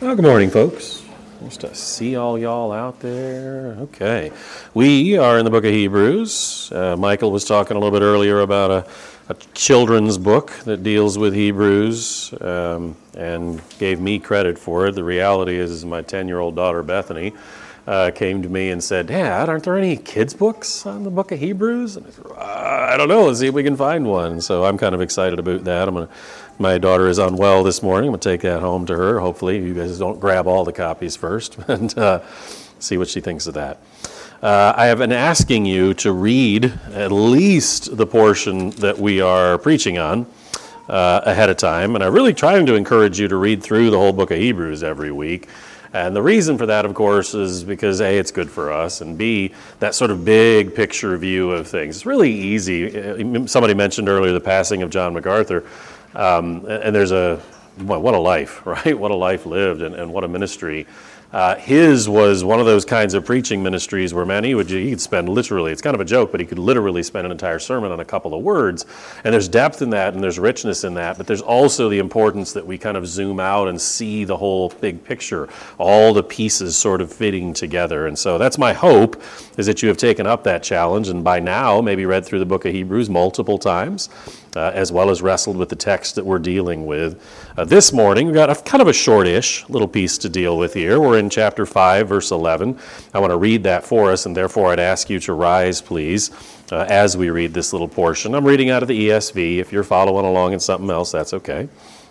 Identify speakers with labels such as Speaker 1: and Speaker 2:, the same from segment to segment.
Speaker 1: Well, good morning, folks. Nice to see all y'all out there. Okay. We are in the book of Hebrews. Michael was talking a little bit earlier about a children's book that deals with Hebrews and gave me credit for it. The reality is my 10-year-old daughter, Bethany, came to me and said, "Dad, aren't there any kids' books on the book of Hebrews?" And I said, "I don't know. Let's see if we can find one." So I'm kind of excited about that. My daughter is unwell this morning. I'm going to take that home to her. Hopefully you guys don't grab all the copies first and see what she thinks of that. I have been asking you to read at least the portion that we are preaching on ahead of time. And I'm really trying to encourage you to read through the whole book of Hebrews every week. And the reason for that, of course, is because A, it's good for us, and B, that sort of big picture view of things. It's really easy. Somebody mentioned earlier the passing of John MacArthur. And there's what a life, right? What a life lived and what a ministry. His was one of those kinds of preaching ministries where, man, he could spend literally, it's kind of a joke, but he could literally spend an entire sermon on a couple of words. And there's depth in that and there's richness in that, but there's also the importance that we kind of zoom out and see the whole big picture, all the pieces sort of fitting together. And so that's my hope, is that you have taken up that challenge and by now maybe read through the book of Hebrews multiple times. As well as wrestled with the text that we're dealing with. This morning, we've got a kind of a shortish little piece to deal with here. We're in chapter 5, verse 11. I want to read that for us, and therefore I'd ask you to rise, please, as we read this little portion. I'm reading out of the ESV. If you're following along in something else, that's okay.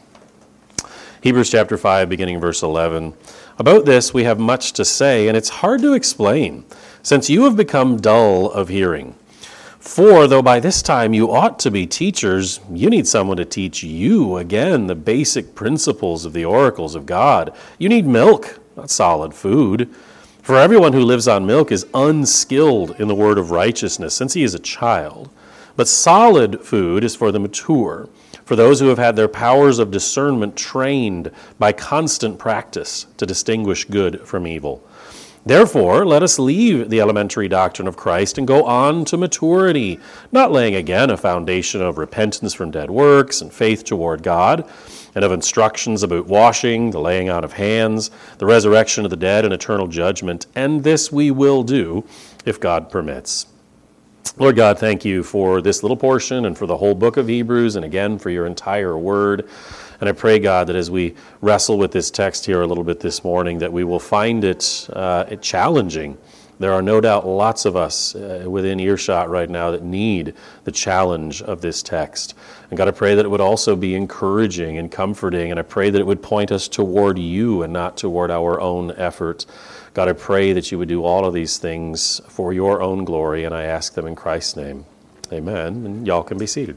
Speaker 1: Hebrews chapter 5, beginning verse 11. About this we have much to say, and it's hard to explain, since you have become dull of hearing. For though by this time you ought to be teachers, you need someone to teach you again the basic principles of the oracles of God. You need milk, not solid food. For everyone who lives on milk is unskilled in the word of righteousness, since he is a child. But solid food is for the mature, for those who have had their powers of discernment trained by constant practice to distinguish good from evil. Therefore, let us leave the elementary doctrine of Christ and go on to maturity, not laying again a foundation of repentance from dead works and faith toward God, and of instructions about washing, the laying on of hands, the resurrection of the dead, and eternal judgment. And this we will do if God permits. Lord God, thank you for this little portion and for the whole book of Hebrews, and again for your entire word. And I pray, God, that as we wrestle with this text here a little bit this morning, that we will find it challenging. There are no doubt lots of us within earshot right now that need the challenge of this text. And God, I pray that it would also be encouraging and comforting, and I pray that it would point us toward you and not toward our own effort. God, I pray that you would do all of these things for your own glory, and I ask them in Christ's name. Amen. And y'all can be seated.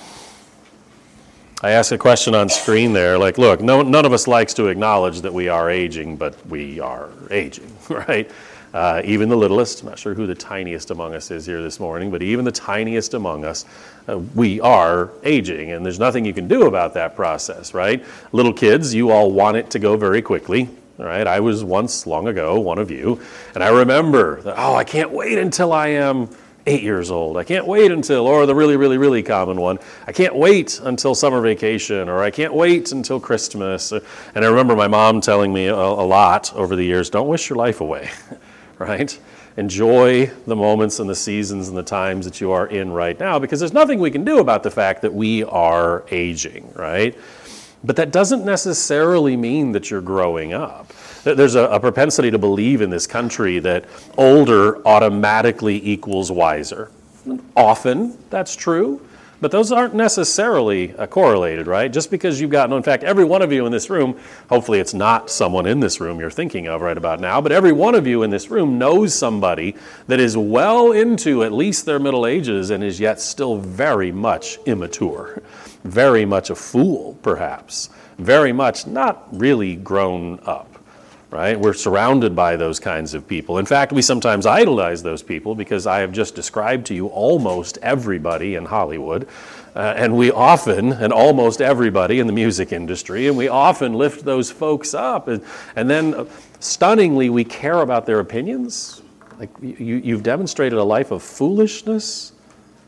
Speaker 1: I asked a question on screen there, like, look, none of us likes to acknowledge that we are aging, but we are aging, right? Even the littlest, I'm not sure who the tiniest among us is here this morning, but even the tiniest among us, we are aging, and there's nothing you can do about that process, right? Little kids, you all want it to go very quickly, right? I was once, long ago, one of you, and I remember that, I can't wait until I am 8 years old. I can't wait until, or the really, really, really common one, I can't wait until summer vacation, or I can't wait until Christmas. And I remember my mom telling me a lot over the years, don't wish your life away, right? Enjoy the moments and the seasons and the times that you are in right now, because there's nothing we can do about the fact that we are aging, right? But that doesn't necessarily mean that you're growing up. There's a propensity to believe in this country that older automatically equals wiser. Often that's true, but those aren't necessarily correlated, right? Just because you've gotten, in fact, every one of you in this room, hopefully it's not someone in this room you're thinking of right about now, but every one of you in this room knows somebody that is well into at least their middle ages and is yet still very much immature, very much a fool, perhaps, very much not really grown up. Right? We're surrounded by those kinds of people. In fact, we sometimes idolize those people because I have just described to you almost everybody in Hollywood, and we often, and almost everybody in the music industry, and we often lift those folks up, and then stunningly we care about their opinions. Like you've demonstrated a life of foolishness,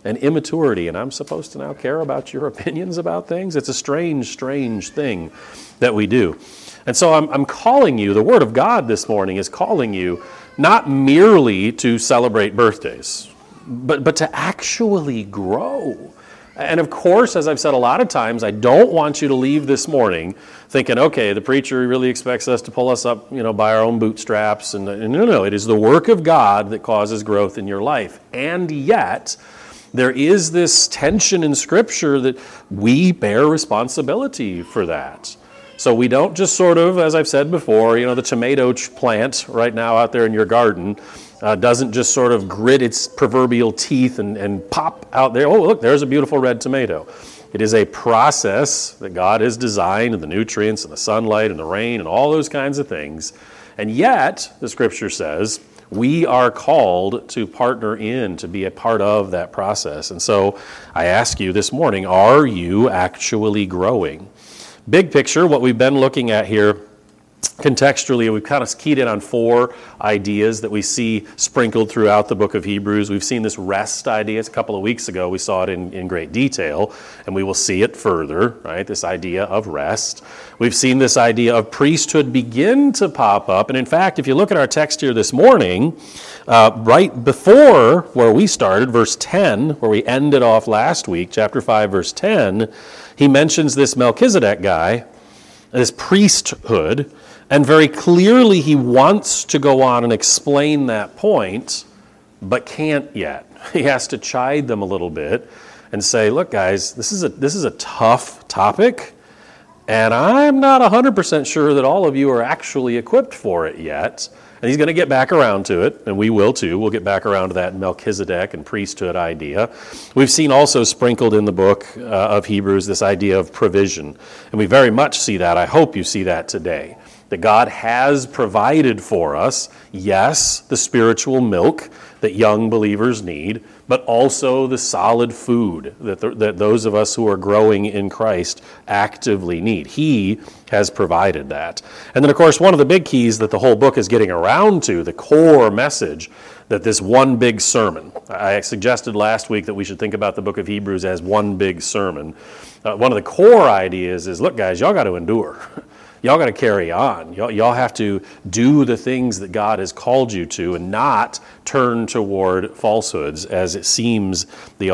Speaker 1: and immaturity, and I'm supposed to now care about your opinions about things? It's a strange, strange thing that we do. And so I'm calling you, the Word of God this morning is calling you not merely to celebrate birthdays, but to actually grow. And of course, as I've said a lot of times, I don't want you to leave this morning thinking, okay, the preacher really expects us to pull us up, by our own bootstraps. And no, it is the work of God that causes growth in your life. And yet, there is this tension in Scripture that we bear responsibility for that. So we don't just sort of, as I've said before, the tomato plant right now out there in your garden doesn't just sort of grit its proverbial teeth and pop out there. Oh, look, there's a beautiful red tomato. It is a process that God has designed, and the nutrients and the sunlight and the rain and all those kinds of things. And yet, the Scripture says, we are called to partner in, to be a part of that process. And so I ask you this morning, are you actually growing? Big picture, what we've been looking at here contextually, we've kind of keyed in on 4 ideas that we see sprinkled throughout the book of Hebrews. We've seen this rest idea. It's a couple of weeks ago. We saw it in great detail, and we will see it further, right? This idea of rest. We've seen this idea of priesthood begin to pop up. And in fact, if you look at our text here this morning, right before where we started, verse 10, where we ended off last week, chapter 5, verse 10, he mentions this Melchizedek guy, this priesthood, and very clearly he wants to go on and explain that point, but can't yet. He has to chide them a little bit and say, look guys, this is a tough topic, and I'm not 100% sure that all of you are actually equipped for it yet. And he's going to get back around to it, and we will too. We'll get back around to that Melchizedek and priesthood idea. We've seen also sprinkled in the book of Hebrews this idea of provision, and we very much see that. I hope you see that today, that God has provided for us, yes, the spiritual milk that young believers need, but also the solid food that those of us who are growing in Christ actively need. He has provided that. And then, of course, one of the big keys that the whole book is getting around to, the core message, that this one big sermon. I suggested last week that we should think about the book of Hebrews as one big sermon. One of the core ideas is, look, guys, y'all got to endure. Y'all got to carry on. Y'all have to do the things that God has called you to and not turn toward falsehoods, as it seems the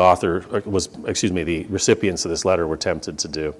Speaker 1: recipients of this letter were tempted to do.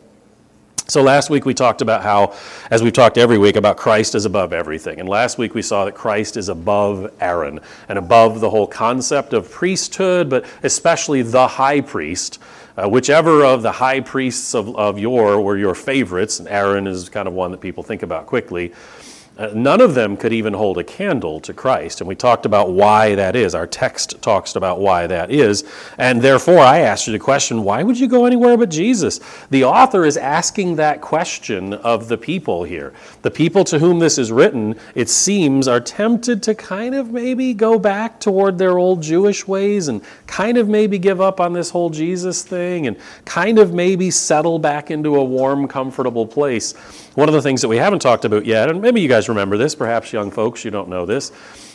Speaker 1: So last week we talked about how, as we've talked every week, about Christ is above everything. And last week we saw that Christ is above Aaron and above the whole concept of priesthood, but especially the high priest. Whichever of the high priests of yore were your favorites, and Aaron is kind of one that people think about quickly, none of them could even hold a candle to Christ. And we talked about why that is. Our text talks about why that is. And therefore, I asked you the question, why would you go anywhere but Jesus? The author is asking that question of the people here. The people to whom this is written, it seems, are tempted to kind of maybe go back toward their old Jewish ways and kind of maybe give up on this whole Jesus thing and kind of maybe settle back into a warm, comfortable place. One of the things that we haven't talked about yet, and maybe you guys remember this, perhaps young folks, you don't know this,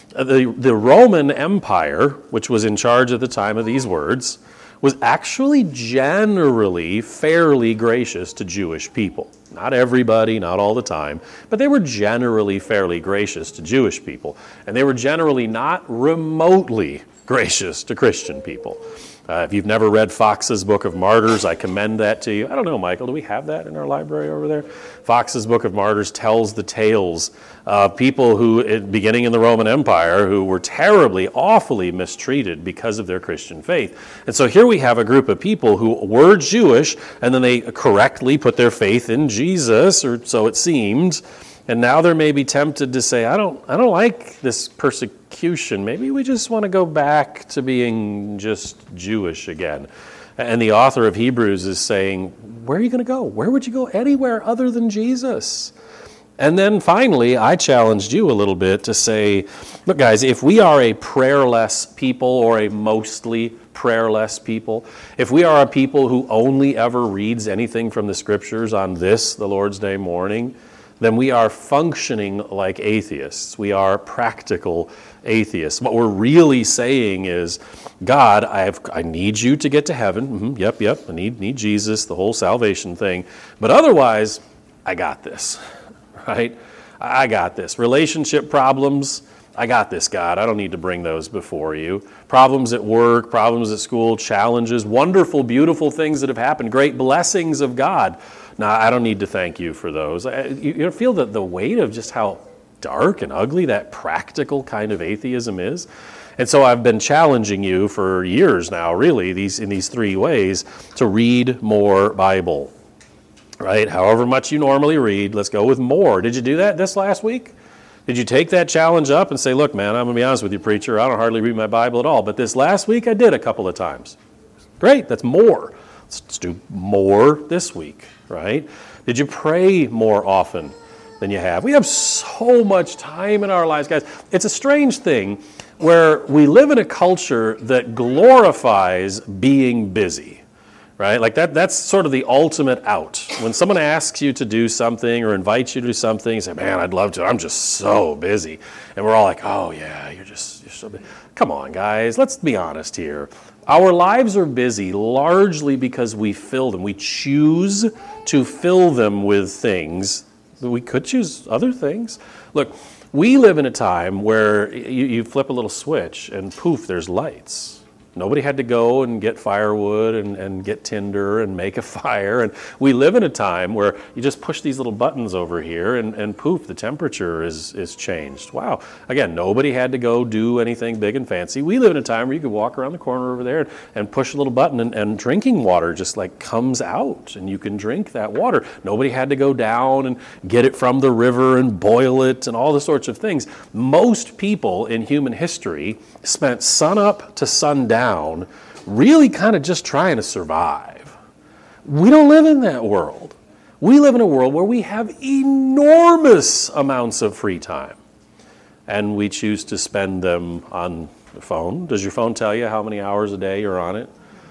Speaker 1: the Roman Empire, which was in charge at the time of these words, was actually generally fairly gracious to Jewish people. Not everybody, not all the time, but they were generally fairly gracious to Jewish people. And they were generally not remotely gracious to Christian people. If you've never read Fox's Book of Martyrs, I commend that to you. I don't know, Michael, do we have that in our library over there? Fox's Book of Martyrs tells the tales of people who, beginning in the Roman Empire, who were terribly, awfully mistreated because of their Christian faith. And so here we have a group of people who were Jewish, and then they correctly put their faith in Jesus, or so it seemed. And now they're maybe tempted to say, I don't like this persecution. Maybe we just want to go back to being just Jewish again. And the author of Hebrews is saying, where are you going to go? Where would you go anywhere other than Jesus? And then finally, I challenged you a little bit to say, look guys, if we are a prayerless people or a mostly prayerless people, if we are a people who only ever reads anything from the Scriptures on this, the Lord's Day morning, then we are functioning like atheists. We are practical atheists. What we're really saying is, God, I need you to get to heaven. Yep, I need Jesus, the whole salvation thing. But otherwise, I got this, right? I got this. Relationship problems, I got this, God. I don't need to bring those before you. Problems at work, problems at school, challenges, wonderful, beautiful things that have happened, great blessings of God. Now, I don't need to thank you for those. You feel the weight of just how dark and ugly that practical kind of atheism is? And so I've been challenging you for years now, really, in these three ways, to read more Bible, right? However much you normally read, let's go with more. Did you do that this last week? Did you take that challenge up and say, look, man, I'm going to be honest with you, preacher, I don't hardly read my Bible at all, but this last week I did a couple of times. Great, that's more. Let's do more this week, right? Did you pray more often than you have? We have so much time in our lives, guys. It's a strange thing where we live in a culture that glorifies being busy, right? Like that's sort of the ultimate out. When someone asks you to do something or invites you to do something, you say, man, I'd love to. I'm just so busy. And we're all like, oh, yeah, you're so busy. Come on, guys, let's be honest here. Our lives are busy largely because we fill them. We choose to fill them with things, but we could choose other things. Look, we live in a time where you flip a little switch and poof, there's lights. Nobody had to go and get firewood and get tinder and make a fire. And we live in a time where you just push these little buttons over here and poof, the temperature is changed. Wow. Again, nobody had to go do anything big and fancy. We live in a time where you could walk around the corner over there and push a little button and drinking water just like comes out and you can drink that water. Nobody had to go down and get it from the river and boil it and all the sorts of things. Most people in human history spent sun up to sundown really kind of just trying to survive. We don't live in that world. We live in a world where we have enormous amounts of free time, and we choose to spend them on the phone. Does your phone tell you how many hours a day you're on it?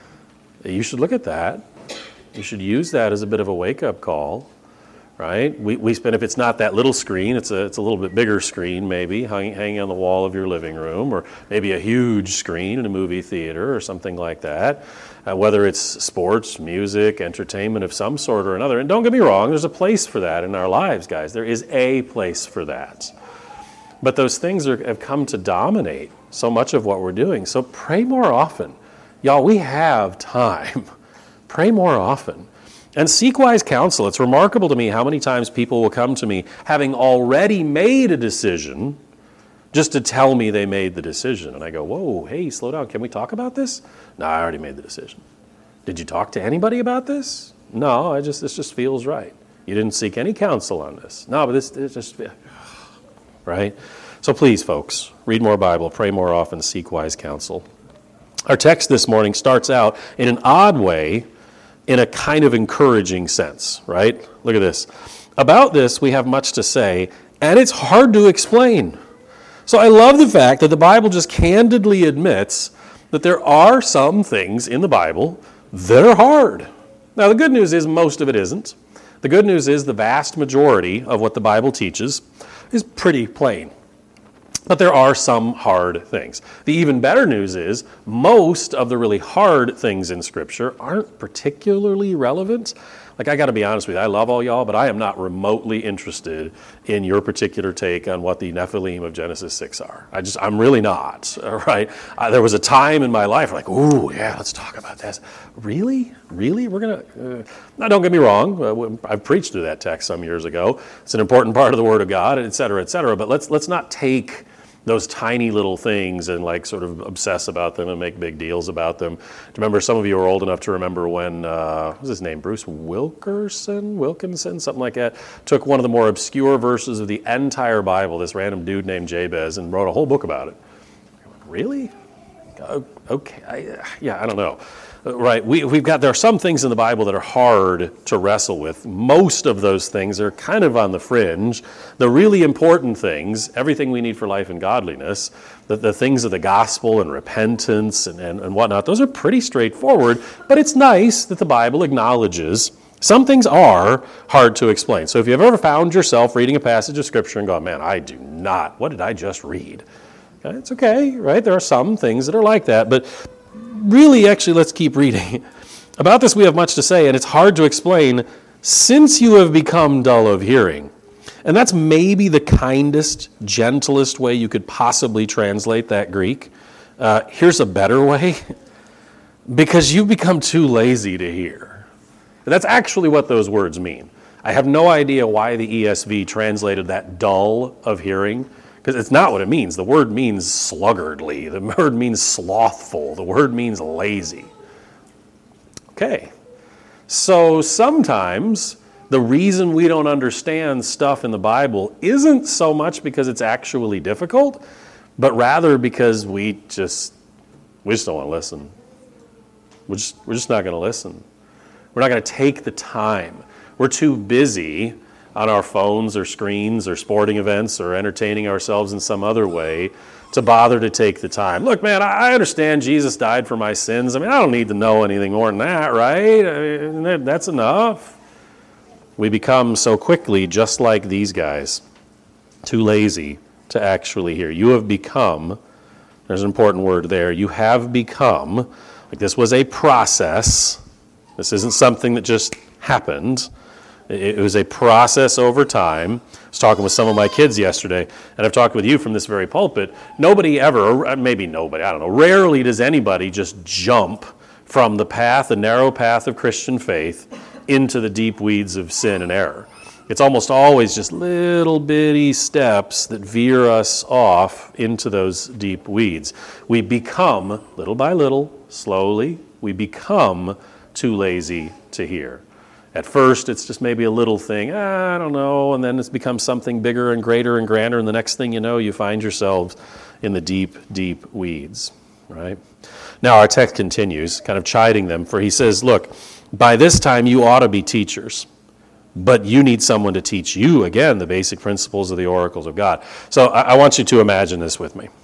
Speaker 1: You should look at that. You should use that as a bit of a wake-up call, right? We spend, if it's not that little screen, it's a little bit bigger screen maybe, hanging on the wall of your living room, or maybe a huge screen in a movie theater or something like that, whether it's sports, music, entertainment of some sort or another. And don't get me wrong, there's a place for that in our lives, guys. There is a place for that. But those things have come to dominate so much of what we're doing. So pray more often. Y'all, we have time. Pray more often. And seek wise counsel. It's remarkable to me how many times people will come to me having already made a decision just to tell me they made the decision. And I go, whoa, hey, slow down. Can we talk about this? No, I already made the decision. Did you talk to anybody about this? No, this just feels right. You didn't seek any counsel on this. No, but this just, right? So please, folks, read more Bible, pray more often, seek wise counsel. Our text this morning starts out in an odd way, in a kind of encouraging sense, right? Look at this. About this, we have much to say, and it's hard to explain. So I love the fact that the Bible just candidly admits that there are some things in the Bible that are hard. Now, the good news is most of it isn't. The good news is the vast majority of what the Bible teaches is pretty plain. But there are some hard things. The even better news is most of the really hard things in Scripture aren't particularly relevant. Like, I got to be honest with you, I love all y'all, but I am not remotely interested in your particular take on what the Nephilim of Genesis 6 are. I'm really not, all right? There was a time in my life like, ooh, yeah, let's talk about this. Really? We're going to... Now, don't get me wrong. I've preached through that text some years ago. It's an important part of the Word of God, et cetera, but let's not take those tiny little things and like sort of obsess about them and make big deals about them. Do you remember, some of you are old enough to remember when, what was his name, Bruce Wilkinson, something like that, took one of the more obscure verses of the entire Bible, this random dude named Jabez, and wrote a whole book about it. Really? Okay, I don't know. Right, there are some things in the Bible that are hard to wrestle with. Most of those things are kind of on the fringe. The really important things, everything we need for life and godliness, the things of the gospel and repentance and whatnot, those are pretty straightforward, but it's nice that the Bible acknowledges Some things are hard to explain. So if you've ever found yourself reading a passage of Scripture and gone, man, I do not, what did I just read? Okay, it's okay, right? There are some things that are like that, but really, actually, let's keep reading. About this we have much to say, and it's hard to explain, since you have become dull of hearing. And that's maybe the kindest, gentlest way you could possibly translate that Greek. Here's a better way. Because you've become too lazy to hear. That's actually what those words mean. I have no idea why the ESV translated that dull of hearing, because it's not what it means. The word means sluggardly. The word means slothful. The word means lazy. Okay. So sometimes the reason we don't understand stuff in the Bible isn't so much because it's actually difficult, but rather because we just don't want to listen. We're just not going to listen. We're not going to take the time. We're too busy on our phones or screens or sporting events or entertaining ourselves in some other way to bother to take the time. Look, man, I understand Jesus died for my sins. I mean, I don't need to know anything more than that, right? I mean, that's enough. We become so quickly just like these guys, too lazy to actually hear. You have become, there's an important word there, you have become, like this was a process. This isn't something that just happened. It was a process over time. I was talking with some of my kids yesterday, and I've talked with you from this very pulpit. Nobody ever, maybe nobody, I don't know, rarely does anybody just jump from the narrow path of Christian faith into the deep weeds of sin and error. It's almost always just little bitty steps that veer us off into those deep weeds. We become, little by little, slowly, we become too lazy to hear. At first, it's just maybe a little thing, I don't know, and then it's become something bigger and greater and grander, and the next thing you know, you find yourselves in the deep, deep weeds, right? Now, our text continues, kind of chiding them, for he says, look, by this time you ought to be teachers, but you need someone to teach you, again, the basic principles of the oracles of God. So I want you to imagine this with me.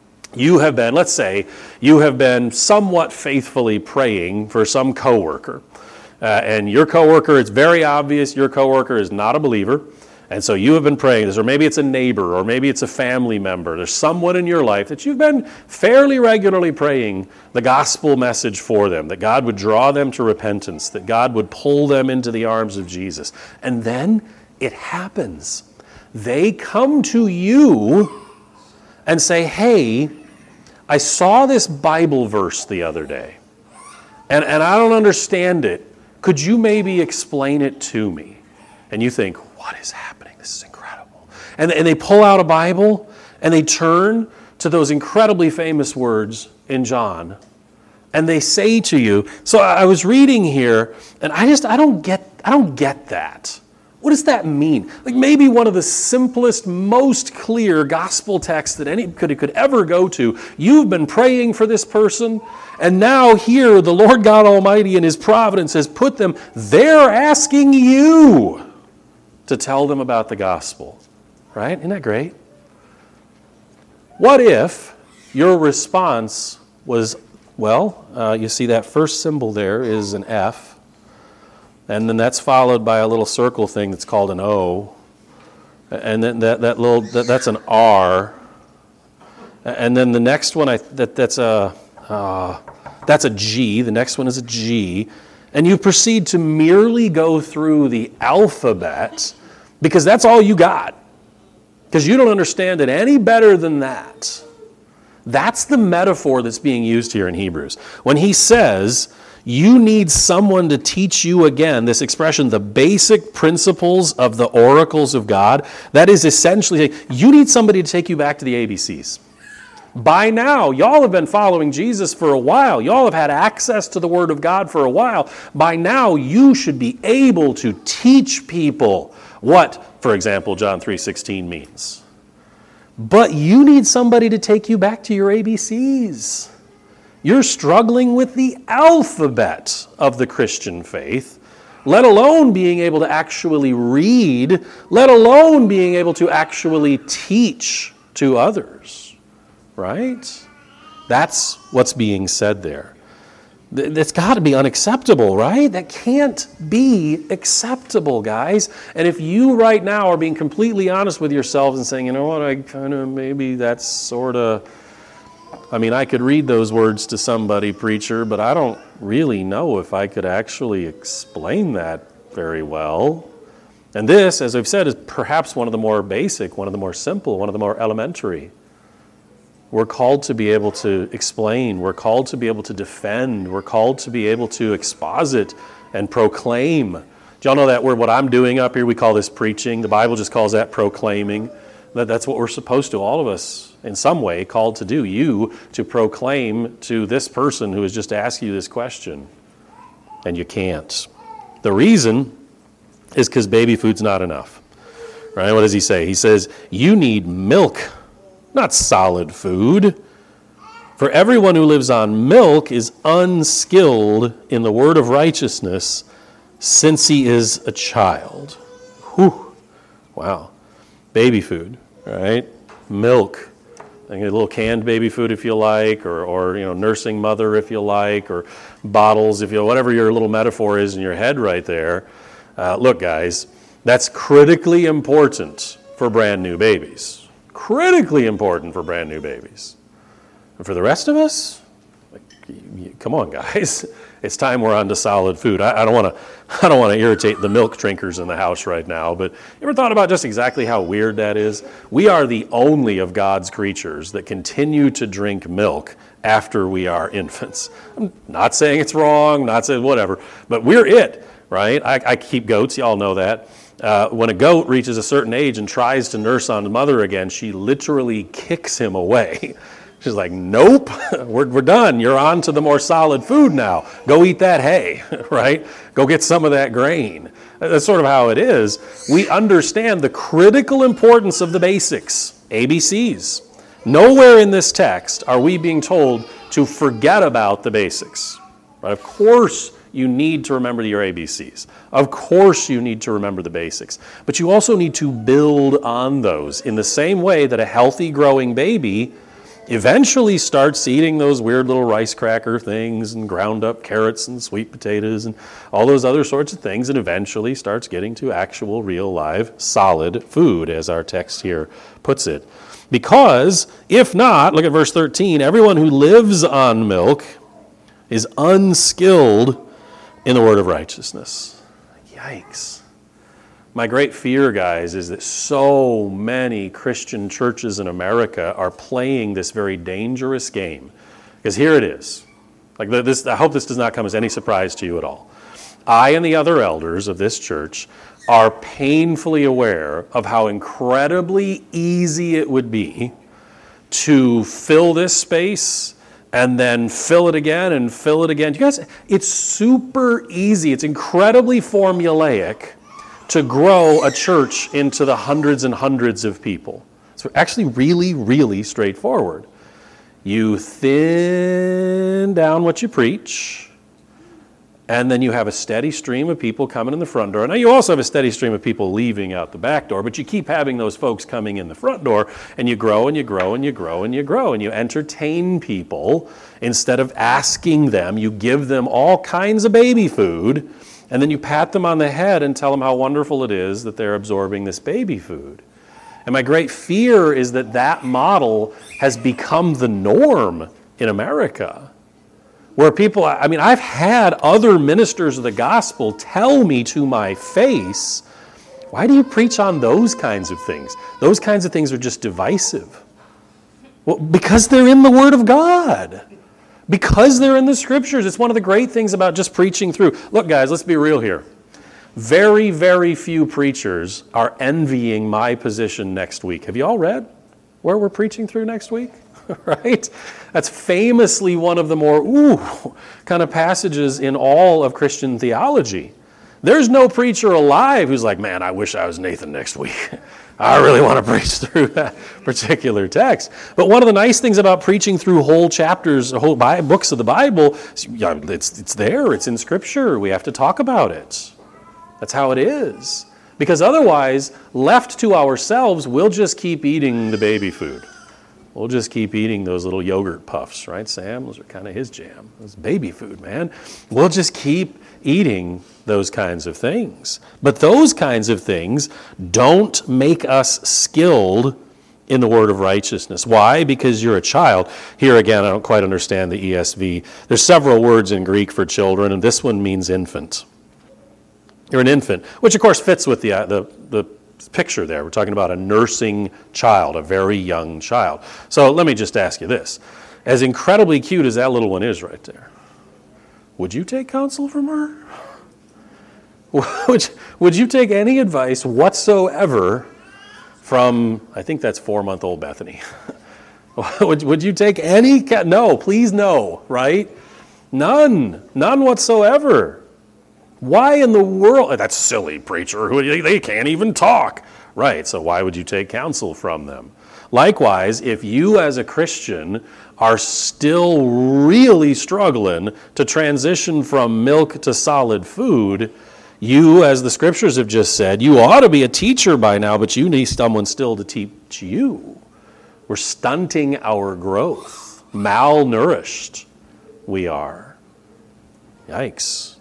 Speaker 1: You have been, let's say, you have been somewhat faithfully praying for some coworker. And your coworker, it's very obvious your coworker is not a believer. And so you have been praying this, or maybe it's a neighbor, or maybe it's a family member. There's someone in your life that you've been fairly regularly praying the gospel message for them, that God would draw them to repentance, that God would pull them into the arms of Jesus. And then it happens. They come to you and say, hey, I saw this Bible verse the other day, and I don't understand it. Could you maybe explain it to me? And you think, what is happening? This is incredible. And they pull out a Bible, and they turn to those incredibly famous words in John, and they say to you, so I was reading here, and I don't get that. What does that mean? Like maybe one of the simplest, most clear gospel texts that anybody could ever go to. You've been praying for this person, and now here the Lord God Almighty in His providence has put them. They're asking you to tell them about the gospel. Right? Isn't that great? What if your response was, you see that first symbol there is an F, and then that's followed by a little circle thing that's called an O. And then that's an R. And then the next one, that's a G. The next one is a G. And you proceed to merely go through the alphabet because that's all you got. Because you don't understand it any better than that. That's the metaphor that's being used here in Hebrews. When he says, you need someone to teach you again, this expression, the basic principles of the oracles of God, that is essentially, you need somebody to take you back to the ABCs. By now, y'all have been following Jesus for a while. Y'all have had access to the Word of God for a while. By now, you should be able to teach people what, for example, John 3:16 means. But you need somebody to take you back to your ABCs. You're struggling with the alphabet of the Christian faith, let alone being able to actually read, let alone being able to actually teach to others. Right? That's what's being said there. That's got to be unacceptable, right? That can't be acceptable, guys. And if you right now are being completely honest with yourselves and saying, you know what, maybe that's sort of, I could read those words to somebody, preacher, but I don't really know if I could actually explain that very well. And this, as I've said, is perhaps one of the more basic, one of the more simple, one of the more elementary. We're called to be able to explain. We're called to be able to defend. We're called to be able to exposit and proclaim. Do y'all know that word, what I'm doing up here, we call this preaching. The Bible just calls that proclaiming. That's what we're supposed to, all of us, in some way, called to do. You to proclaim to this person who has just asked you this question. And you can't. The reason is because baby food's not enough. Right? What does he say? He says, you need milk, not solid food. For everyone who lives on milk is unskilled in the word of righteousness since he is a child. Whew. Wow. Baby food, right? Milk. A little canned baby food if you like, or nursing mother if you like, or bottles if you, whatever your little metaphor is in your head right there. Look, guys, that's critically important for brand new babies. Critically important for brand new babies. And for the rest of us, come on, guys. It's time we're on to solid food. I don't want to irritate the milk drinkers in the house right now, but you ever thought about just exactly how weird that is? We are the only of God's creatures that continue to drink milk after we are infants. I'm not saying it's wrong, not saying whatever, but we're it, right? I keep goats, y'all know that. When a goat reaches a certain age and tries to nurse on the mother again, she literally kicks him away. She's like, nope, we're done. You're on to the more solid food now. Go eat that hay, right? Go get some of that grain. That's sort of how it is. We understand the critical importance of the basics, ABCs. Nowhere in this text are we being told to forget about the basics. Right? Of course, you need to remember your ABCs. Of course you need to remember the basics. But you also need to build on those in the same way that a healthy growing baby eventually starts eating those weird little rice cracker things and ground up carrots and sweet potatoes and all those other sorts of things, and eventually starts getting to actual, real, live, solid food, as our text here puts it. Because, if not, look at verse 13, everyone who lives on milk is unskilled in the word of righteousness. Yikes. My great fear, guys, is that so many Christian churches in America are playing this very dangerous game. Because here it is. Like this, I hope this does not come as any surprise to you at all. I and the other elders of this church are painfully aware of how incredibly easy it would be to fill this space and then fill it again and fill it again. You guys, it's super easy. It's incredibly formulaic to grow a church into the hundreds and hundreds of people. It's actually really, really straightforward. You thin down what you preach, and then you have a steady stream of people coming in the front door. Now, you also have a steady stream of people leaving out the back door, but you keep having those folks coming in the front door, and you grow and you grow and you grow and you grow, and you entertain people instead of asking them. You give them all kinds of baby food, and then you pat them on the head and tell them how wonderful it is that they're absorbing this baby food. And my great fear is that that model has become the norm in America. Where people, I've had other ministers of the gospel tell me to my face, why do you preach on those kinds of things? Those kinds of things are just divisive. Well, because they're in the Word of God. Because they're in the Scriptures. It's one of the great things about just preaching through. Look, guys, let's be real here. Very, very few preachers are envying my position next week. Have you all read where we're preaching through next week? Right? That's famously one of the more kind of passages in all of Christian theology. There's no preacher alive who's like, man, I wish I was Nathan next week. I really want to preach through that particular text. But one of the nice things about preaching through whole chapters, whole books of the Bible, it's there, it's in Scripture. We have to talk about it. That's how it is. Because otherwise, left to ourselves, we'll just keep eating the baby food. We'll just keep eating those little yogurt puffs, right, Sam? Those are kind of his jam. It's baby food, man. We'll just keep eating those kinds of things. But those kinds of things don't make us skilled in the word of righteousness. Why? Because you're a child. Here again, I don't quite understand the ESV. There's several words in Greek for children, and this one means infant. You're an infant, which of course fits with the picture there. We're talking about a nursing child, a very young child. So let me just ask you this. As incredibly cute as that little one is right there, would you take counsel from her? Would you take any advice whatsoever from, I think that's 4-month-old Bethany? would you take any, no, please no, right? None whatsoever. Why in the world? That's silly, preacher. They can't even talk. Right, so why would you take counsel from them? Likewise, if you as a Christian are still really struggling to transition from milk to solid food, you, as the scriptures have just said, you ought to be a teacher by now, but you need someone still to teach you. We're stunting our growth. Malnourished we are. Yikes.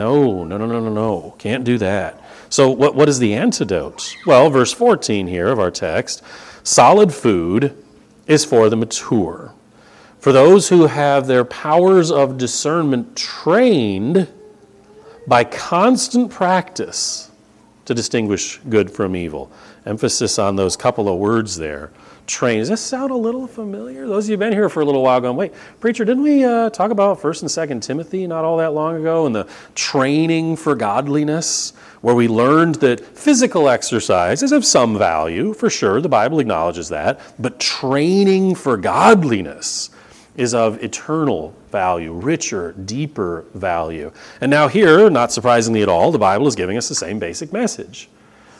Speaker 1: No. Can't do that. So what is the antidote? Well, verse 14 here of our text, solid food is for the mature, for those who have their powers of discernment trained by constant practice to distinguish good from evil. Emphasis on those couple of words there. Train. Does this sound a little familiar? Those of you who've been here for a little while going, wait, preacher, didn't we talk about 1 and 2 Timothy not all that long ago, and the training for godliness, where we learned that physical exercise is of some value, for sure, the Bible acknowledges that, but training for godliness is of eternal value, richer, deeper value. And now here, not surprisingly at all, the Bible is giving us the same basic message.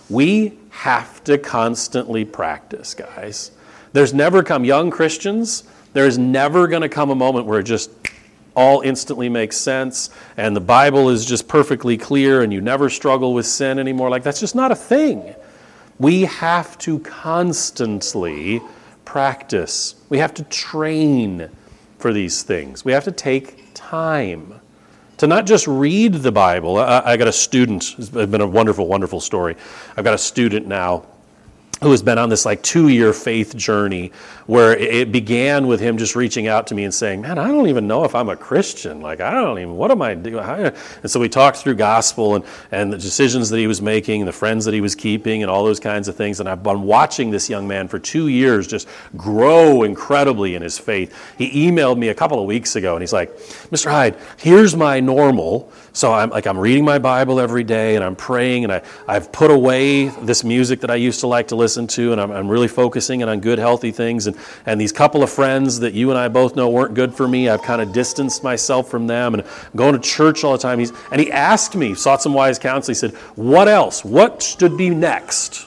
Speaker 1: We have to constantly practice, guys. There's never come, young Christians, there's never going to come a moment where it just all instantly makes sense and the Bible is just perfectly clear and you never struggle with sin anymore. Like, that's just not a thing. We have to constantly practice. We have to train for these things. We have to take time to not just read the Bible. I got a student, it's been a wonderful, wonderful story. I've got a student now who has been on this 2-year faith journey where it began with him just reaching out to me and saying, man, I don't even know if I'm a Christian. What am I doing? And so we talked through gospel and the decisions that he was making, the friends that he was keeping, and all those kinds of things. And I've been watching this young man for 2 years just grow incredibly in his faith. He emailed me a couple of weeks ago and he's like, Mr. Hyde, here's my normal. So I'm reading my Bible every day and I'm praying and I've put away this music that I used to like to listen to and I'm really focusing on good, healthy things. And these couple of friends that you and I both know weren't good for me, I've kind of distanced myself from them and I'm going to church all the time. And he asked me, sought some wise counsel, he said, what else? What should be next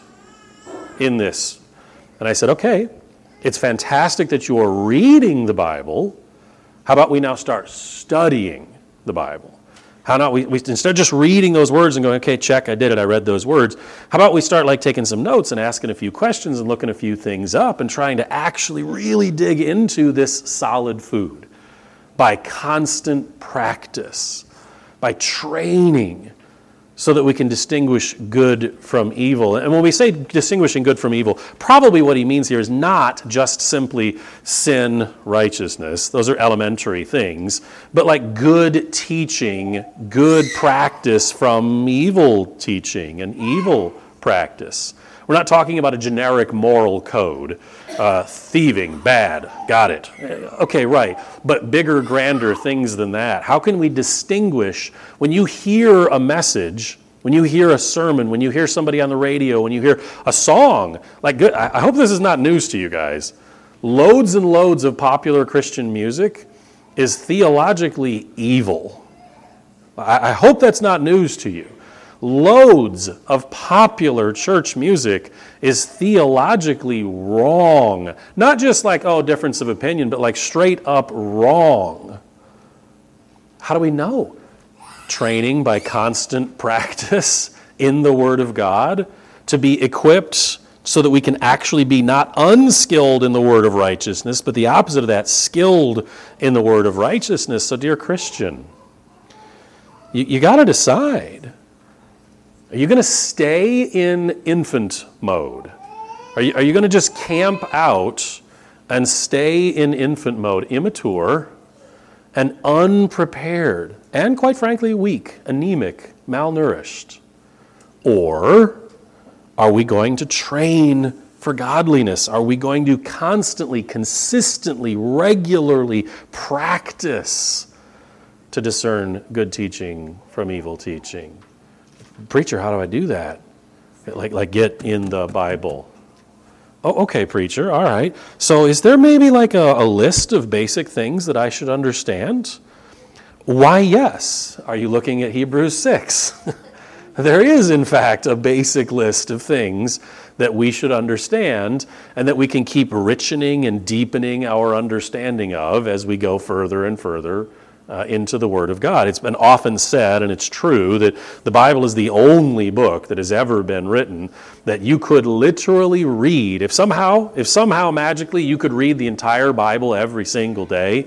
Speaker 1: in this? And I said, okay, it's fantastic that you are reading the Bible. How about we now start studying the Bible? How not we instead of just reading those words and going, okay, check, I did it, I read those words. How about we start taking some notes and asking a few questions and looking a few things up and trying to actually really dig into this solid food by constant practice, by training so that we can distinguish good from evil. And when we say distinguishing good from evil, probably what he means here is not just simply sin, righteousness. Those are elementary things. But good teaching, good practice from evil teaching and evil practice. We're not talking about a generic moral code. Thieving, bad, got it. Okay, right. But bigger, grander things than that. How can we distinguish when you hear a message, when you hear a sermon, when you hear somebody on the radio, when you hear a song? I hope this is not news to you guys. Loads and loads of popular Christian music is theologically evil. I hope that's not news to you. Loads of popular church music is theologically wrong. Not just difference of opinion, but straight up wrong. How do we know? Training by constant practice in the Word of God to be equipped so that we can actually be not unskilled in the word of righteousness, but the opposite of that, skilled in the word of righteousness. So, dear Christian, you got to decide. Are you going to stay in infant mode? Are you going to just camp out and stay in infant mode, immature and unprepared, and quite frankly, weak, anemic, malnourished? Or are we going to train for godliness? Are we going to constantly, consistently, regularly practice to discern good teaching from evil teaching? Preacher, how do I do that? Like get in the Bible. Oh, okay, preacher, all right. So is there maybe like a list of basic things that I should understand? Why, yes. Are you looking at Hebrews 6? There is, in fact, a basic list of things that we should understand and that we can keep richening and deepening our understanding of as we go further and further into the Word of God. It's been often said, and it's true, that the Bible is the only book that has ever been written that you could literally read. If somehow magically you could read the entire Bible every single day,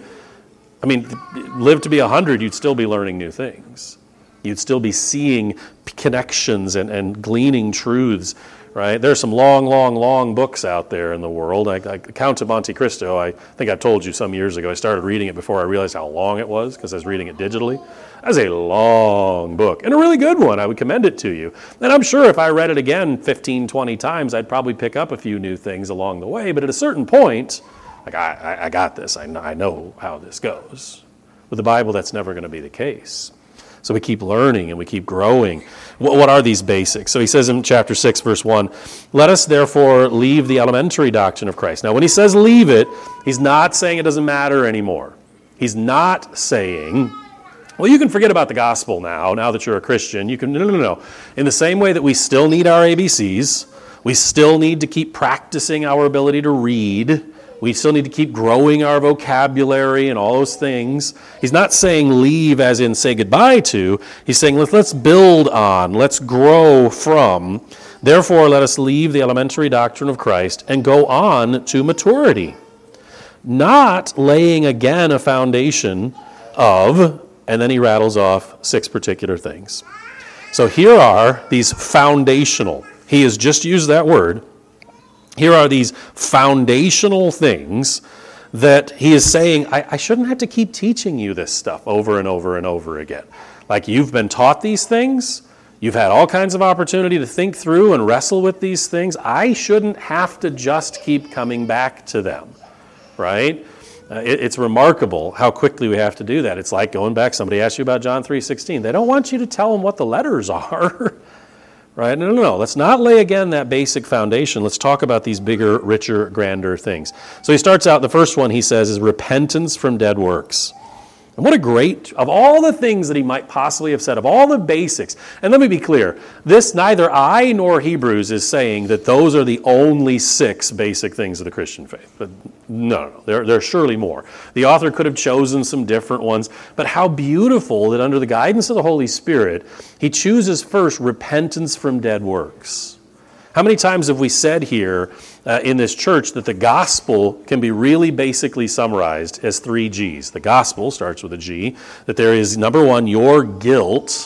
Speaker 1: I mean, live to be 100, you'd still be learning new things. You'd still be seeing connections and gleaning truths, right? There's some long books out there in the world. Count of Monte Cristo, I think I told you some years ago, I started reading it before I realized how long it was because I was reading it digitally. That's a long book and a really good one. I would commend it to you. And I'm sure if I read it again 15, 20 times, I'd probably pick up a few new things along the way. But at a certain point, like I got this. I know how this goes. With the Bible, that's never going to be the case. So we keep learning and we keep growing. What are these basics? So he says in chapter 6, verse 1, let us therefore leave the elementary doctrine of Christ. Now when he says leave it, he's not saying it doesn't matter anymore. He's not saying, well, you can forget about the gospel now that you're a Christian. You can, no. In the same way that we still need our ABCs, we still need to keep practicing our ability to read. We still need to keep growing our vocabulary and all those things. He's not saying leave as in say goodbye to. He's saying let's build on, let's grow from. Therefore, let us leave the elementary doctrine of Christ and go on to maturity. Not laying again a foundation of, and then he rattles off 6 particular things. So here are these foundational. He has just used that word. Here are these foundational things that he is saying, I shouldn't have to keep teaching you this stuff over and over and over again. Like you've been taught these things, you've had all kinds of opportunity to think through and wrestle with these things. I shouldn't have to just keep coming back to them, right? It's remarkable how quickly we have to do that. It's like going back, somebody asked you about John 3:16. They don't want you to tell them what the letters are. Right? No. Let's not lay again that basic foundation. Let's talk about these bigger, richer, grander things. So he starts out, the first one he says is repentance from dead works. And what a great, of all the things that he might possibly have said, of all the basics, and let me be clear, this neither I nor Hebrews is saying that those are the only 6 basic things of the Christian faith. But no, there are surely more. The author could have chosen some different ones, but how beautiful that under the guidance of the Holy Spirit, he chooses first repentance from dead works. How many times have we said here in this church that the gospel can be really basically summarized as 3 G's? The gospel starts with a G, that there is, number 1, your guilt,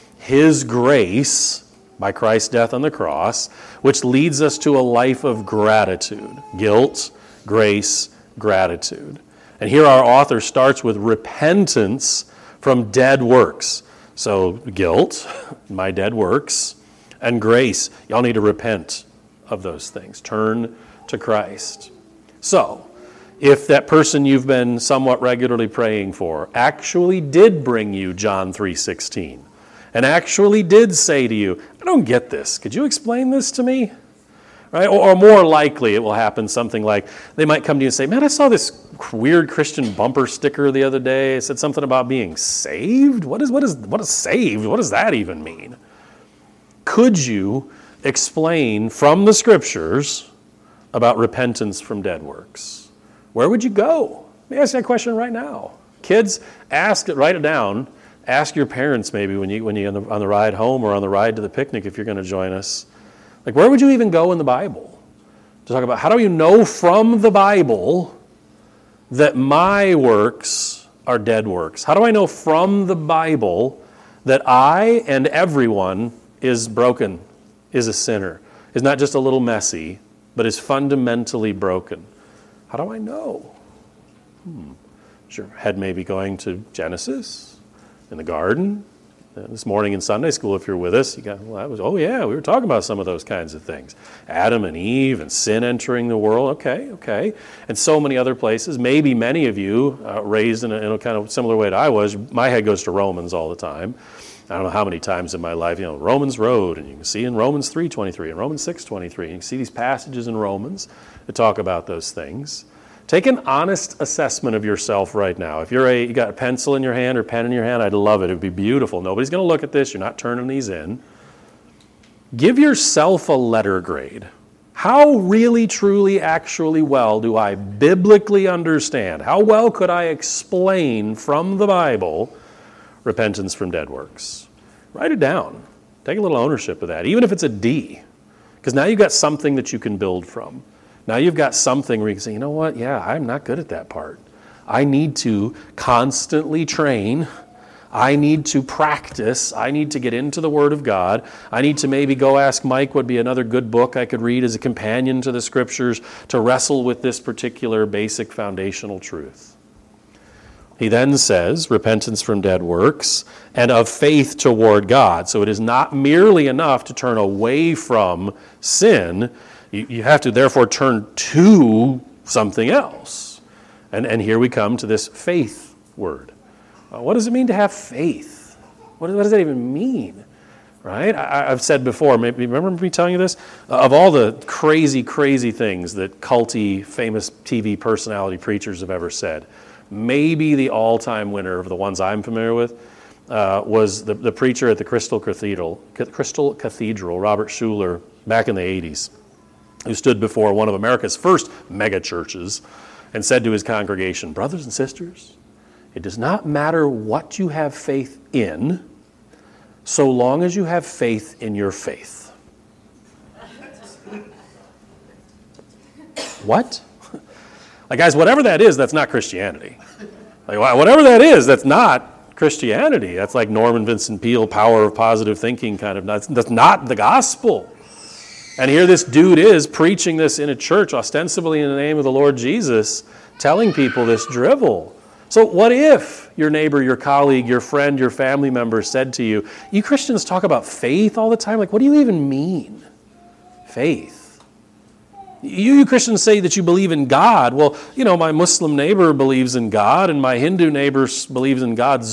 Speaker 1: his grace by Christ's death on the cross, which leads us to a life of gratitude. Guilt, grace, gratitude. And here our author starts with repentance from dead works. So guilt, my dead works, and grace. Y'all need to repent of those things. Turn to Christ. So, if that person you've been somewhat regularly praying for actually did bring you John 3:16 and actually did say to you, I don't get this. Could you explain this to me? Right? Or more likely it will happen something like they might come to you and say, man, I saw this weird Christian bumper sticker the other day. It said something about being saved. What is saved? What does that even mean? Could you explain from the Scriptures about repentance from dead works? Where would you go? Let me ask you that question right now. Kids, write it down. Ask your parents maybe when you on the ride home or on the ride to the picnic if you're going to join us. Like, where would you even go in the Bible to talk about how do you know from the Bible that my works are dead works? How do I know from the Bible that I and everyone is broken, is a sinner, is not just a little messy, but is fundamentally broken? How do I know? Your head may be going to Genesis, in the garden. This morning in Sunday school, if you're with us, we were talking about some of those kinds of things. Adam and Eve and sin entering the world, okay. And so many other places. Maybe many of you raised in a kind of similar way to I was. My head goes to Romans all the time. I don't know how many times in my life, Romans Road, and you can see in Romans 3:23 and Romans 6:23, and you can see these passages in Romans that talk about those things. Take an honest assessment of yourself right now. If you got a pencil in your hand or pen in your hand, I'd love it. It would be beautiful. Nobody's going to look at this. You're not turning these in. Give yourself a letter grade. How really, truly, actually well do I biblically understand? How well could I explain from the Bible repentance from dead works? Write it down. Take a little ownership of that, even if it's a D, because now you've got something that you can build from. Now you've got something where you can say, you know what, I'm not good at that part. I need to constantly train. I need to practice. I need to get into the Word of God. I need to maybe go ask Mike what would be another good book I could read as a companion to the Scriptures to wrestle with this particular basic foundational truth. He then says, repentance from dead works and of faith toward God. So it is not merely enough to turn away from sin. You have to therefore turn to something else. And here we come to this faith word. What does it mean to have faith? What does that even mean? Right? I've said before, maybe remember me telling you this? Of all the crazy, crazy things that culty, famous TV personality preachers have ever said, maybe the all-time winner of the ones I'm familiar with was the preacher at the Crystal Cathedral, Robert Schuller, back in the 80s. Who stood before one of America's first mega churches and said to his congregation, brothers and sisters, it does not matter what you have faith in, so long as you have faith in your faith. What? Like, guys, whatever that is, that's not Christianity. Like, whatever that is, that's not Christianity. That's like Norman Vincent Peale, power of positive thinking kind of. That's not the gospel. And here this dude is preaching this in a church, ostensibly in the name of the Lord Jesus, telling people this drivel. So what if your neighbor, your colleague, your friend, your family member said to you, you Christians talk about faith all the time? Like, what do you even mean? Faith. You Christians say that you believe in God. Well, my Muslim neighbor believes in God, and my Hindu neighbor believes in God.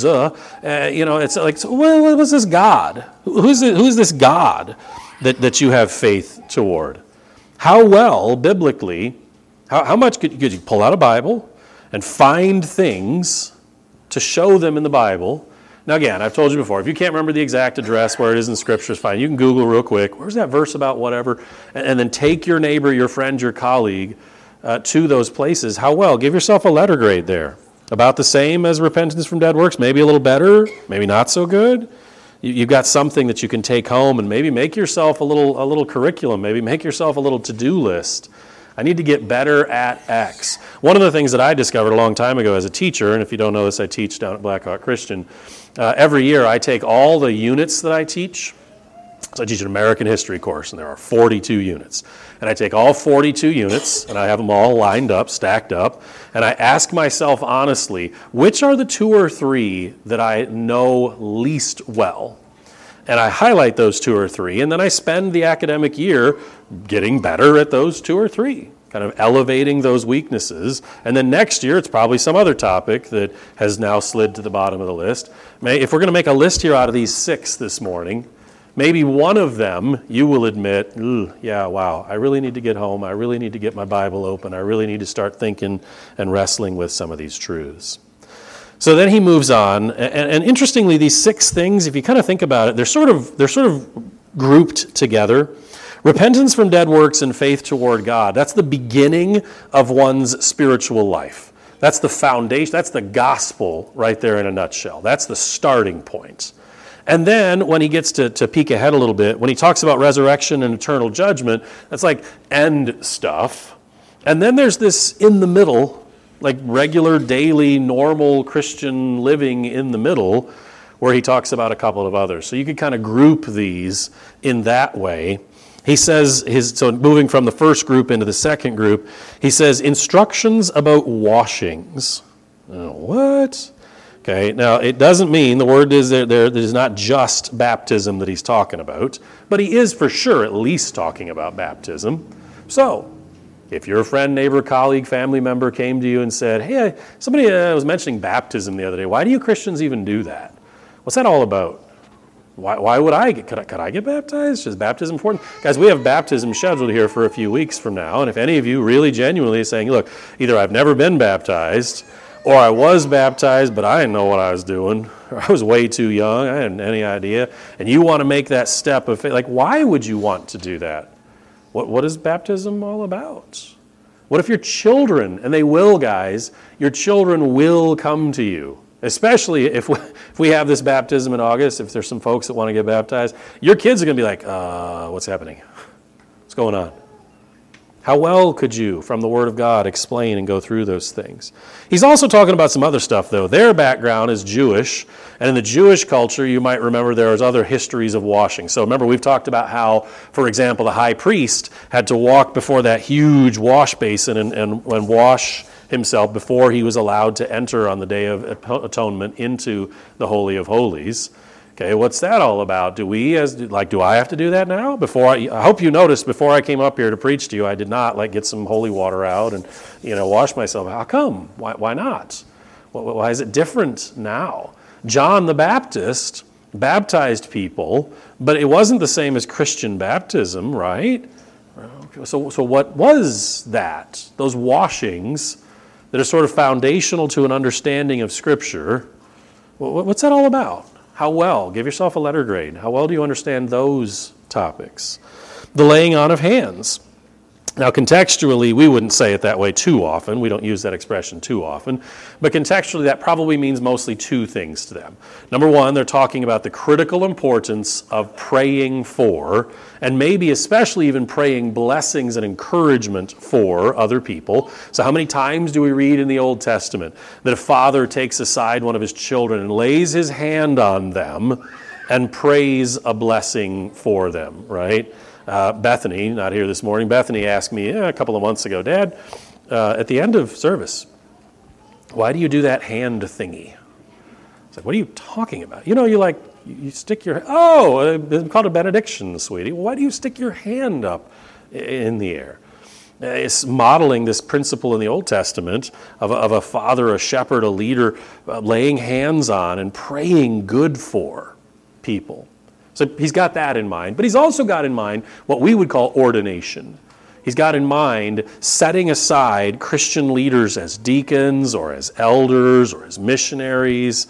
Speaker 1: It's like, so what's this God? Who's this God that you have faith toward? How well, biblically, how much could you pull out a Bible and find things to show them in the Bible? Now again, I've told you before, if you can't remember the exact address where it is in Scripture, it's fine. You can Google real quick, where's that verse about whatever, and then take your neighbor, your friend, your colleague to those places. How well? Give yourself a letter grade there. About the same as repentance from dead works, maybe a little better, maybe not so good. You've got something that you can take home and maybe make yourself a little curriculum, maybe make yourself a little to-do list. I need to get better at X. One of the things that I discovered a long time ago as a teacher, and if you don't know this, I teach down at Blackhawk Christian. Every year I take all the units that I teach. So I teach an American history course, and there are 42 units. And I take all 42 units, and I have them all lined up, stacked up, and I ask myself honestly, which are the 2 or 3 that I know least well? And I highlight those 2 or 3, and then I spend the academic year getting better at those 2 or 3, kind of elevating those weaknesses. And then next year, it's probably some other topic that has now slid to the bottom of the list. If we're going to make a list here out of these 6 this morning, maybe one of them you will admit, I really need to get home. I really need to get my Bible open. I really need to start thinking and wrestling with some of these truths. So then he moves on, and interestingly, these 6 things, if you kind of think about it, they're sort of grouped together. Repentance from dead works and faith toward God, that's the beginning of one's spiritual life. That's the foundation, that's the gospel right there in a nutshell. That's the starting point. And then when he gets to peek ahead a little bit, when he talks about resurrection and eternal judgment, that's like end stuff. And then there's this in the middle, like regular, daily, normal Christian living in the middle, where he talks about a couple of others. So you could kind of group these in that way. He says, so moving from the first group into the second group, he says, instructions about washings. What? Okay, now it doesn't mean, the word is there's not just baptism that he's talking about, but he is for sure at least talking about baptism. So, if your friend, neighbor, colleague, family member came to you and said, hey, somebody was mentioning baptism the other day, why do you Christians even do that? What's that all about? Why would I could I get baptized? Is baptism important? Guys, we have baptism scheduled here for a few weeks from now, and if any of you really genuinely saying, look, either I've never been baptized, or I was baptized, but I didn't know what I was doing, or I was way too young, I hadn't any idea, and you want to make that step of faith, like, why would you want to do that? What is baptism all about? What if your children, and they will, guys, your children will come to you, especially if we have this baptism in August, if there's some folks that want to get baptized, your kids are going to be like, what's happening? What's going on? How well could you, from the Word of God, explain and go through those things? He's also talking about some other stuff, though. Their background is Jewish, and in the Jewish culture, you might remember there was other histories of washing. So remember, we've talked about how, for example, the high priest had to walk before that huge wash basin and wash himself before he was allowed to enter on the Day of Atonement into the Holy of Holies. Okay, what's that all about? Do I have to do that now? I hope you noticed before I came up here to preach to you, I did not get some holy water out and wash myself. How come? Why not? Why is it different now? John the Baptist baptized people, but it wasn't the same as Christian baptism, right? So what was that? Those washings that are sort of foundational to an understanding of Scripture. What's that all about? How well? Give yourself a letter grade. How well do you understand those topics? The laying on of hands. Now, contextually, we wouldn't say it that way too often. We don't use that expression too often. But contextually, that probably means mostly two things to them. Number one, they're talking about the critical importance of praying for, and maybe especially even praying blessings and encouragement for other people. So how many times do we read in the Old Testament that a father takes aside one of his children and lays his hand on them and prays a blessing for them, right? Bethany, not here this morning, Bethany asked me a couple of months ago, Dad, at the end of service, why do you do that hand thingy? I was like, what are you talking about? You stick your, it's called a benediction, sweetie. Why do you stick your hand up in the air? It's modeling this principle in the Old Testament of a father, a shepherd, a leader, laying hands on and praying good for people. So he's got that in mind, but he's also got in mind what we would call ordination. He's got in mind setting aside Christian leaders as deacons or as elders or as missionaries.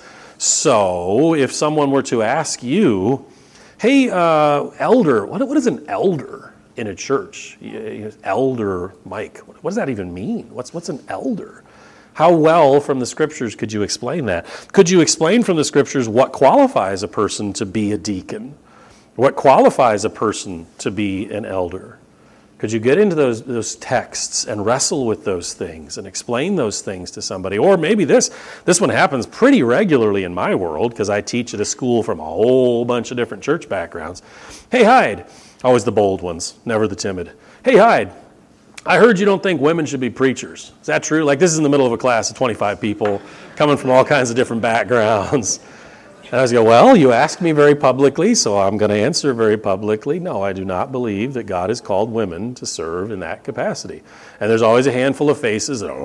Speaker 1: So if someone were to ask you, hey, elder, what is an elder in a church? Elder Mike, what does that even mean? What's an elder? How well from the Scriptures could you explain that? Could you explain from the Scriptures what qualifies a person to be a deacon? What qualifies a person to be an elder? Could you get into those texts and wrestle with those things and explain those things to somebody? Or maybe this one happens pretty regularly in my world because I teach at a school from a whole bunch of different church backgrounds. Hey, Hyde. Always the bold ones, never the timid. Hey, Hyde. I heard you don't think women should be preachers. Is that true? This is in the middle of a class of 25 people coming from all kinds of different backgrounds. And I was going, well, you asked me very publicly, so I'm going to answer very publicly. No, I do not believe that God has called women to serve in that capacity. And there's always a handful of faces that,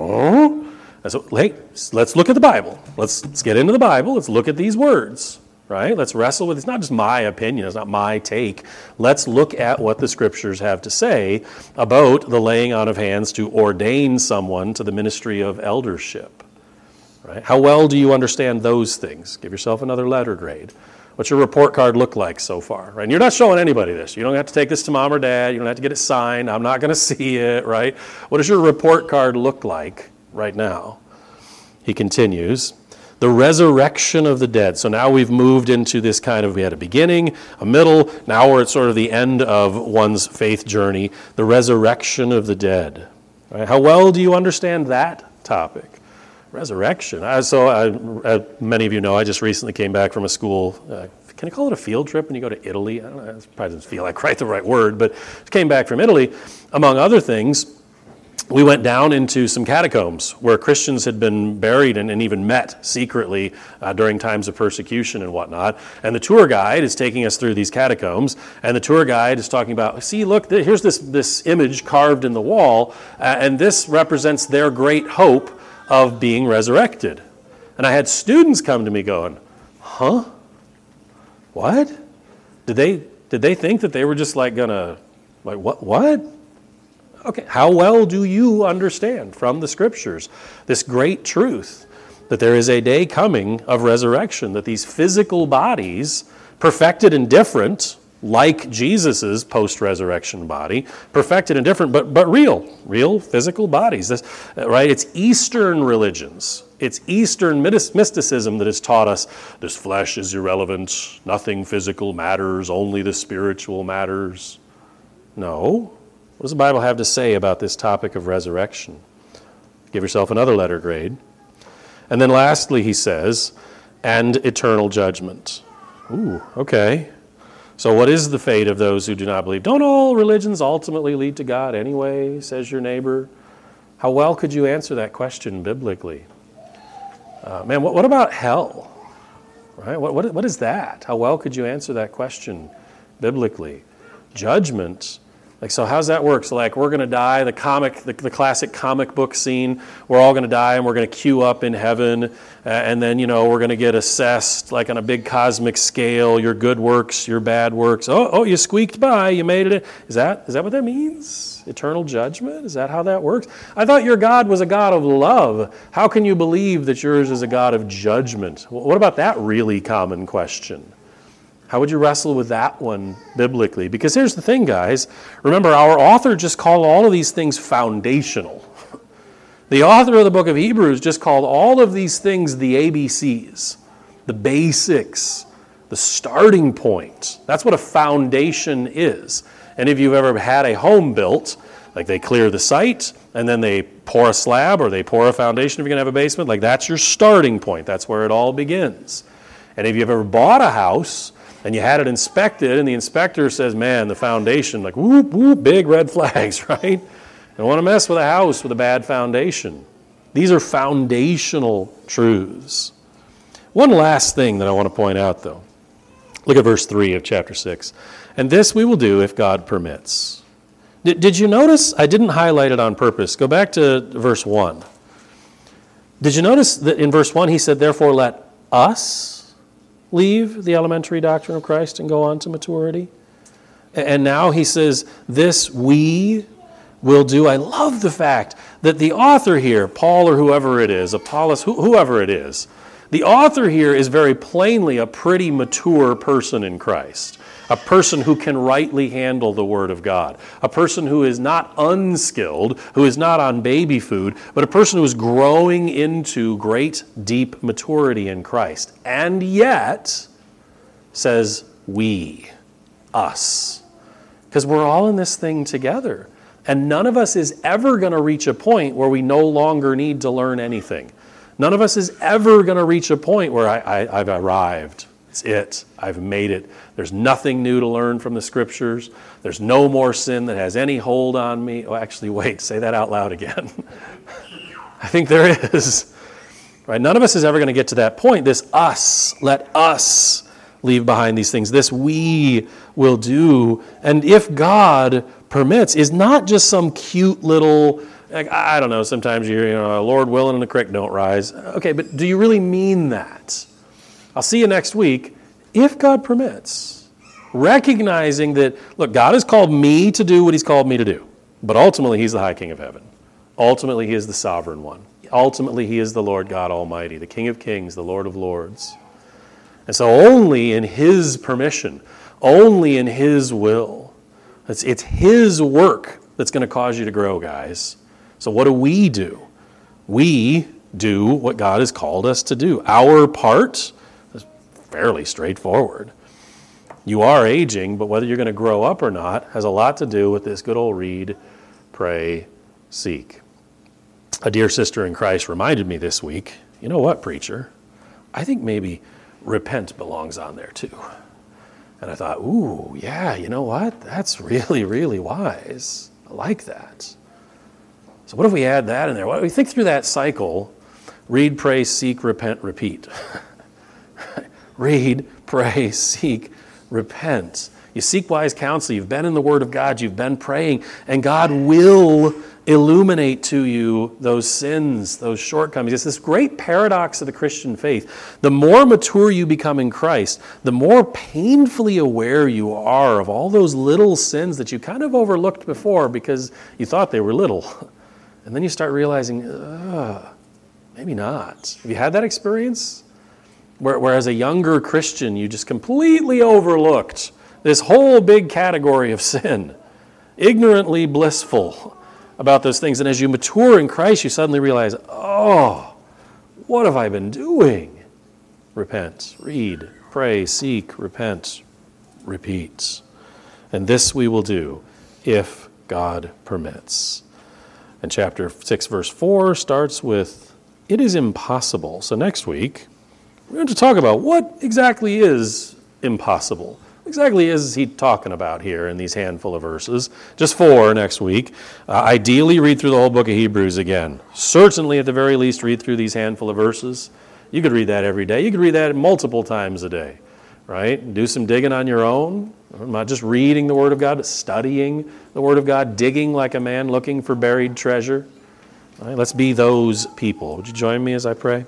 Speaker 1: so, hey, let's look at the Bible. Let's get into the Bible. Let's look at these words. Right? Let's wrestle with, it's not just my opinion, it's not my take. Let's look at what the Scriptures have to say about the laying on of hands to ordain someone to the ministry of eldership. Right? How well do you understand those things? Give yourself another letter grade. What's your report card look like so far? Right? And you're not showing anybody this. You don't have to take this to mom or dad. You don't have to get it signed. I'm not going to see it. Right? What does your report card look like right now? He continues. The resurrection of the dead. So now we've moved into this kind of, we had a beginning, a middle, now we're at sort of the end of one's faith journey, the resurrection of the dead. Right? How well do you understand that topic? Resurrection. Many of you know, I just recently came back from a school, can I call it a field trip when you go to Italy? I don't know, it probably doesn't feel like quite the right word, but came back from Italy. Among other things, we went down into some catacombs where Christians had been buried and even met secretly during times of persecution and whatnot. And the tour guide is taking us through these catacombs, and the tour guide is talking about, see, look, here's this image carved in the wall, and this represents their great hope of being resurrected. And I had students come to me going, huh? What? Did they think that they were just like gonna, like what? Okay, how well do you understand from the scriptures this great truth that there is a day coming of resurrection, that these physical bodies, perfected and different, like Jesus's post-resurrection body, perfected and different, but real physical bodies. Right? It's Eastern religions. It's Eastern mysticism that has taught us this flesh is irrelevant, nothing physical matters, only the spiritual matters. No. What does the Bible have to say about this topic of resurrection? Give yourself another letter grade. And then lastly, he says, and eternal judgment. Ooh, okay. So what is the fate of those who do not believe? Don't all religions ultimately lead to God anyway, says your neighbor? How well could you answer that question biblically? What about hell? Right? What is that? How well could you answer that question biblically? Judgment. Like, so how's that work? So like, we're going to die, the classic comic book scene, we're all going to die and we're going to queue up in heaven, and then, we're going to get assessed like on a big cosmic scale, your good works, your bad works. Oh, you squeaked by, you made it. Is that what that means? Eternal judgment? Is that how that works? I thought your God was a God of love. How can you believe that yours is a God of judgment? What about that really common question? How would you wrestle with that one biblically? Because here's the thing, guys. Remember, our author just called all of these things foundational. The author of the book of Hebrews just called all of these things the ABCs, the basics, the starting point. That's what a foundation is. And if you've ever had a home built, like they clear the site, and then they pour a slab, or they pour a foundation if you're going to have a basement, like that's your starting point. That's where it all begins. And if you've ever bought a house, and you had it inspected, and the inspector says, man, the foundation, like, whoop, whoop, big red flags, right? Don't want to mess with a house with a bad foundation. These are foundational truths. One last thing that I want to point out, though. Look at verse 3 of chapter 6. And this we will do if God permits. Did you notice? I didn't highlight it on purpose. Go back to verse 1. Did you notice that in verse 1 he said, therefore let us leave the elementary doctrine of Christ and go on to maturity? And now he says, this we will do. I love the fact that the author here, Paul or whoever it is, Apollos, whoever it is, the author here is very plainly a pretty mature person in Christ. A person who can rightly handle the Word of God. A person who is not unskilled, who is not on baby food, but a person who is growing into great, deep maturity in Christ. And yet, says we, us. Because we're all in this thing together. And none of us is ever going to reach a point where we no longer need to learn anything. None of us is ever going to reach a point where I've arrived. It's it. I've made it. There's nothing new to learn from the scriptures. There's no more sin that has any hold on me. Oh, actually, wait, say that out loud again. I think there is. Right? None of us is ever going to get to that point. This us, let us leave behind these things. This we will do. And if God permits, is not just some cute little, like, I don't know, sometimes you're, Lord willing and the creek don't rise. Okay, but do you really mean that? I'll see you next week, if God permits. Recognizing that, look, God has called me to do what he's called me to do. But ultimately, he's the high king of heaven. Ultimately, he is the sovereign one. Ultimately, he is the Lord God Almighty, the King of kings, the Lord of lords. And so only in his permission, only in his will, it's his work that's going to cause you to grow, guys. So what do? We do what God has called us to do. Our part is fairly straightforward. You are aging, but whether you're going to grow up or not has a lot to do with this good old read, pray, seek. A dear sister in Christ reminded me this week, you know what, preacher? I think maybe repent belongs on there too. And I thought, ooh, yeah, you know what? That's really, really wise. I like that. So what if we add that in there? What if we think through that cycle? Read, pray, seek, repent, repeat. Read, pray, seek, repent. You seek wise counsel. You've been in the Word of God. You've been praying. And God will illuminate to you those sins, those shortcomings. It's this great paradox of the Christian faith. The more mature you become in Christ, the more painfully aware you are of all those little sins that you kind of overlooked before because you thought they were little. And then you start realizing, maybe not. Have you had that experience? Whereas a younger Christian, you just completely overlooked this whole big category of sin, ignorantly blissful about those things. And as you mature in Christ, you suddenly realize, oh, what have I been doing? Repent, read, pray, seek, repent, repeat. And this we will do if God permits. And chapter 6, verse 4 starts with, it is impossible. So next week, we're going to talk about what exactly is impossible. What exactly is he talking about here in these handful of verses? Just 4 next week. Ideally, read through the whole book of Hebrews again. Certainly, at the very least, read through these handful of verses. You could read that every day. You could read that multiple times a day, right? Do some digging on your own. Not just reading the Word of God, but studying the Word of God, digging like a man looking for buried treasure. All right, let's be those people. Would you join me as I pray?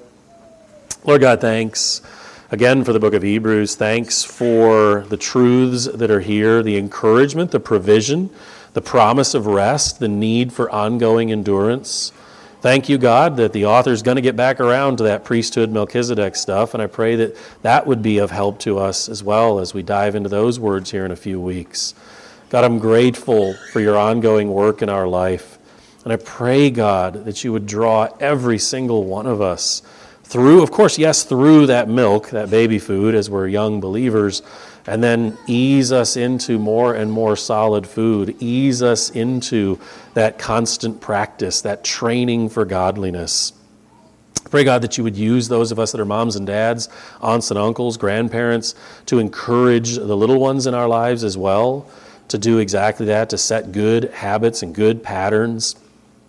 Speaker 1: Lord God, thanks again for the book of Hebrews. Thanks for the truths that are here, the encouragement, the provision, the promise of rest, the need for ongoing endurance. Thank you, God, that the author's going to get back around to that priesthood Melchizedek stuff, and I pray that that would be of help to us as well as we dive into those words here in a few weeks. God, I'm grateful for your ongoing work in our life, and I pray, God, that you would draw every single one of us through, of course, yes, through that milk, that baby food as we're young believers, and then ease us into more and more solid food, ease us into that constant practice, that training for godliness. Pray, God, that you would use those of us that are moms and dads, aunts and uncles, grandparents, to encourage the little ones in our lives as well, to do exactly that, to set good habits and good patterns,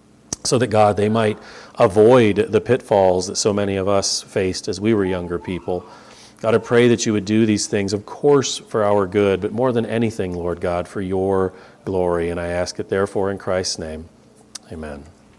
Speaker 1: so that, God, they might avoid the pitfalls that so many of us faced as we were younger people. God, I pray that you would do these things, of course, for our good, but more than anything, Lord God, for your glory. And I ask it therefore in Christ's name. Amen.